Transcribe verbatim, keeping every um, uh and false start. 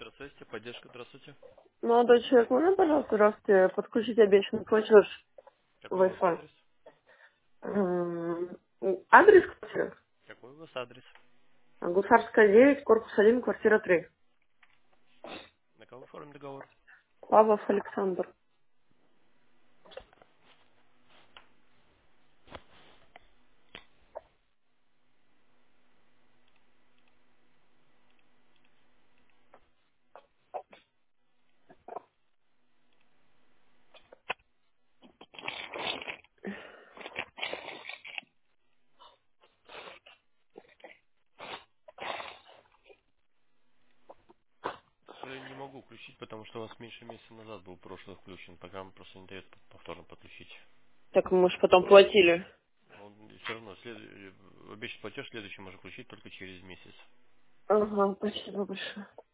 Здравствуйте, поддержка, здравствуйте. Молодой человек, можно, пожалуйста, здравствуйте, подключить обещанный платеж Какой у вас Wi-Fi? адрес? М, Адрес квартиры? Какой у вас адрес? Гусарская девять, корпус один, квартира три. На кого оформим договор? Павлов Александр. К сожалению, не могу включить, потому что у вас меньше месяца назад был прошлый включен. Программа просто не дает повторно подключить. Так мы же потом платили. Он все равно след... обещанный платеж следующий можно включить только через месяц. Ага, спасибо большое.